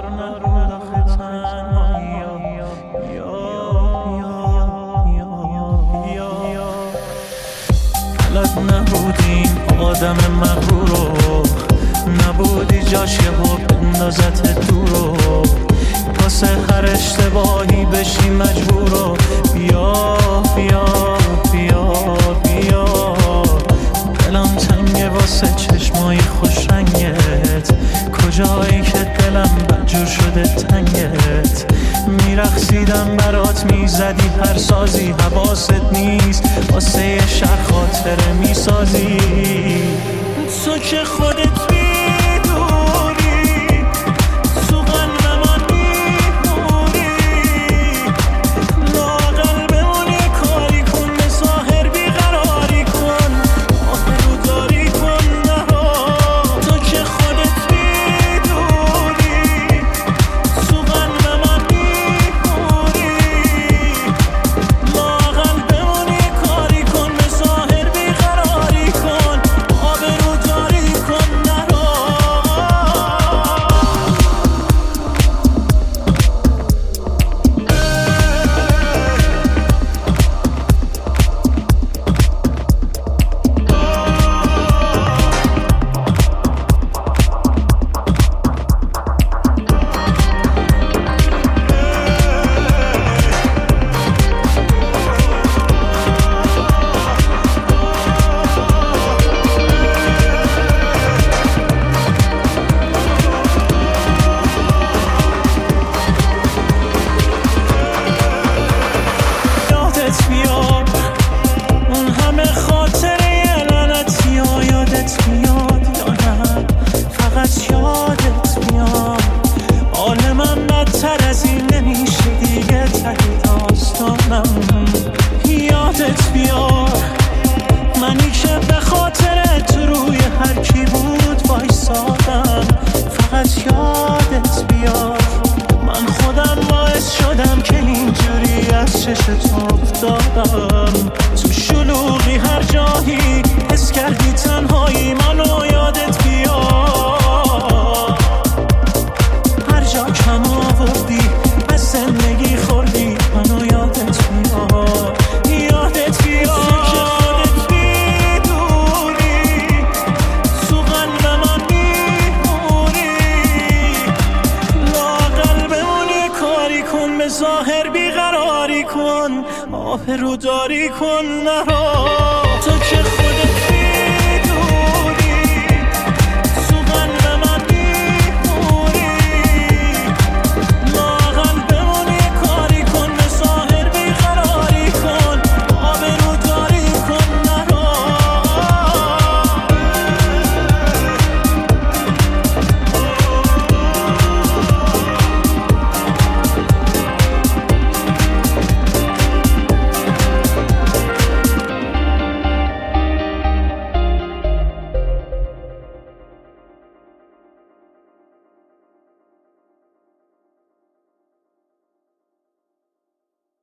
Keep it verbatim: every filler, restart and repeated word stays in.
نبود آخه تنهایی بلد نبودیم آدم مغرورو، نبودی جاش یه ها بندازت دورو، واسه هر اشتباهی بشی مجبورو. بیا بیا بیا بیا دلم تنگه واسه چشمای خوش رنگت، کجایی که دلم بدجور شده تنگت. میرقصیدم برات میزدی هر سازی، حواست نیست واسه یه شهر خاطره میسازی. تو که خودت میدونی تو قلب من میمونی، لااقل بمونی کاری کن به ظاهر بیقراری کن، آبرو داری کن نرا. تو که خودت میدونی تو قلب من میمونی، لااقل بمونی کاری کن به ظاهر بیقراری کن، آبرو داری کن نرا. یادت بیاد اون همه خاطره لعنتی ها، یادت میاد یا نه فقط یادت میاد. حال من بدتر از این نمیشه دیگه، ته داستانم. یادت بیاد منی که به خاطرت روی هر کی بود وایسادم، فقط یادت بیاد من خودم باعث شدم که اینجوری از چشت افتادم. تو شلوغی هر جایی حس کردی تنهایی منو، یادت بیاد هر جا کم آوردی از زندگی خوردی منو، یادت بیاد یادت بیاد. تو که خودت میدونی تو قلب من میمونی، لااقل بمونی کاری کن به ظاهر بیقراری کن، آبرو داری کن نرا.